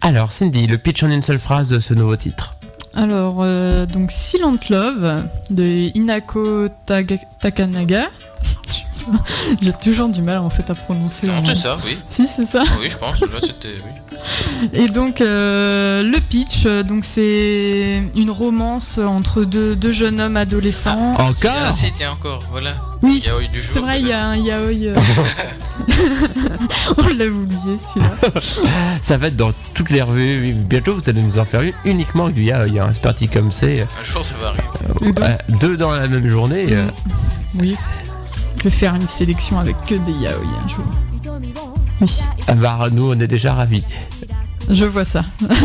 Alors Cindy, le pitch en une seule phrase de ce nouveau titre. Alors, donc Silent Love de Inako Takanaga. J'ai toujours du mal en fait à prononcer. Non, c'est ça, oui. Si, c'est ça. Oui, je pense. Là, c'était oui. Et donc le pitch, donc c'est une romance entre deux jeunes hommes adolescents. Encore Si, tiens, encore, voilà. Oui, Yaoi du jour. c'est vrai, il y a un yaoi. On l'avait oublié celui-là. Ça va être dans toutes les revues. Bientôt, vous allez nous en faire une uniquement du yaoi. C'est parti comme c'est. Un jour, ça va arriver. Deux dans la même journée. Oui. Je vais faire une sélection avec que des yaoi un jour. Oui. Ah bah, nous, on est déjà ravis. Je vois ça.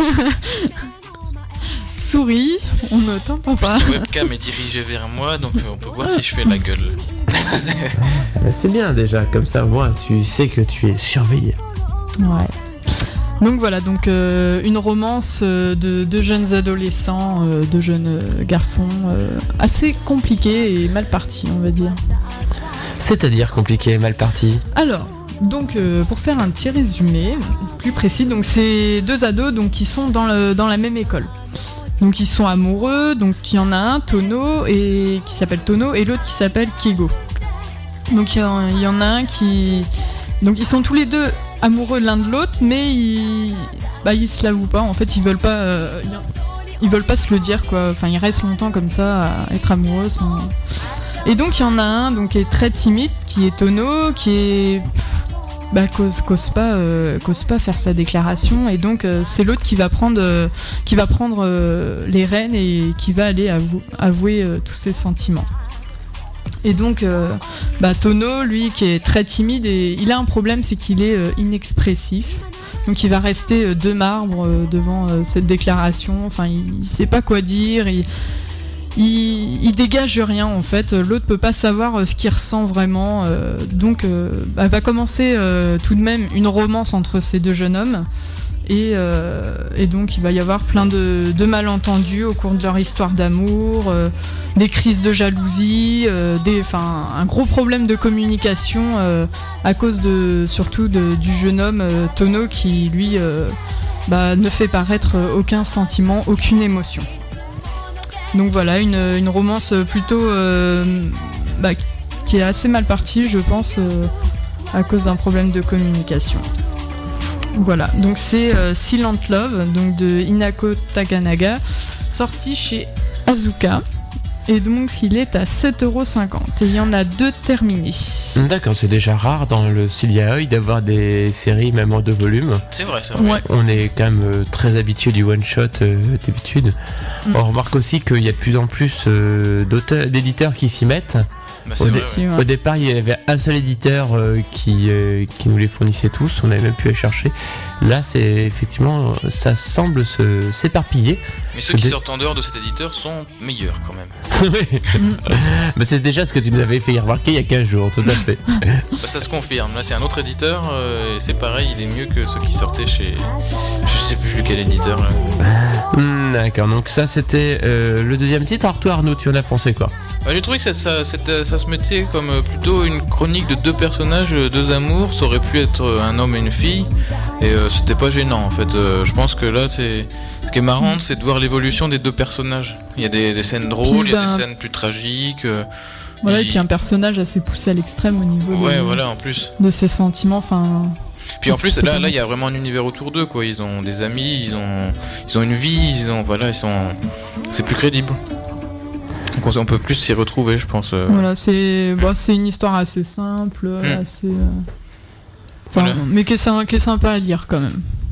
Souris, on ne t'entend pas. La webcam est dirigée vers moi, donc on peut voir si je fais la gueule. C'est bien déjà, comme ça, moi, tu sais que tu es surveillé. Ouais. Donc voilà, donc une romance de deux jeunes adolescents, deux jeunes garçons, assez compliqués et mal partis, on va dire. C'est-à-dire compliqué et mal parti. Alors, donc pour faire un petit résumé plus précis, donc c'est deux ados donc qui sont dans la même école. Donc ils sont amoureux, donc il y en a un, Tono, et qui s'appelle Tono, et l'autre qui s'appelle Keigo. Donc il y en a un qui... Donc ils sont tous les deux amoureux l'un de l'autre, mais ils se l'avouent pas, en fait ils veulent pas se le dire quoi, enfin ils restent longtemps comme ça à être amoureux sans... Et donc il y en a un donc, qui est très timide, qui est Tono, qui est... cause pas faire sa déclaration, et donc c'est l'autre qui va prendre les rênes et qui va aller avouer tous ses sentiments. Et donc Tono, lui qui est très timide, et il a un problème, c'est qu'il est inexpressif. Donc il va rester de marbre devant cette déclaration, enfin il sait pas quoi dire, il dégage rien en fait, l'autre peut pas savoir ce qu'il ressent vraiment, donc va commencer tout de même une romance entre ces deux jeunes hommes, et donc il va y avoir plein de malentendus au cours de leur histoire d'amour, des crises de jalousie, un gros problème de communication à cause surtout du jeune homme Tono qui lui ne fait paraître aucun sentiment, aucune émotion. Donc voilà, une romance plutôt qui est assez mal partie, je pense, à cause d'un problème de communication. Voilà, donc c'est Silent Love, donc de Inako Takanaga, sorti chez Azuka. Et donc il est à 7,50€. Et il y en a 2 terminés. D'accord, c'est déjà rare dans le style yaoi d'avoir des séries même en 2 volumes. C'est vrai, c'est vrai. Ouais. On est quand même très habitué du one-shot d'habitude. On remarque aussi qu'il y a de plus en plus d'éditeurs qui s'y mettent. Au départ, il y avait un seul éditeur qui nous les fournissait tous. On avait même pu les chercher. Là, c'est effectivement, ça semble s'éparpiller. Mais ceux qui sortent en dehors de cet éditeur sont meilleurs quand même. Mais c'est déjà ce que tu nous avais fait remarquer il y a 15 jours, tout à fait. Ça se confirme. Là, c'est un autre éditeur. Et c'est pareil, il est mieux que ceux qui sortaient chez... Je sais plus lequel éditeur. Là. D'accord, donc ça c'était le deuxième titre. Alors toi Arnaud, tu en as pensé quoi? J'ai trouvé que ça se mettait comme plutôt une chronique de 2 personnages, 2 amours. Ça aurait pu être un homme et une fille, et c'était pas gênant en fait. Je pense que là, ce qui est marrant, c'est de voir l'évolution des 2 personnages. Il y a des scènes drôles, il y a des scènes plus tragiques. Voilà, et puis un personnage assez poussé à l'extrême au niveau en plus de ses sentiments. Puis en plus, là, il y a vraiment un univers autour d'eux, quoi. Ils ont des amis, ils ont une vie, c'est plus crédible. Donc on peut plus s'y retrouver, je pense. Voilà, c'est une histoire assez simple, assez... Voilà. mais qui est sympa à lire quand même.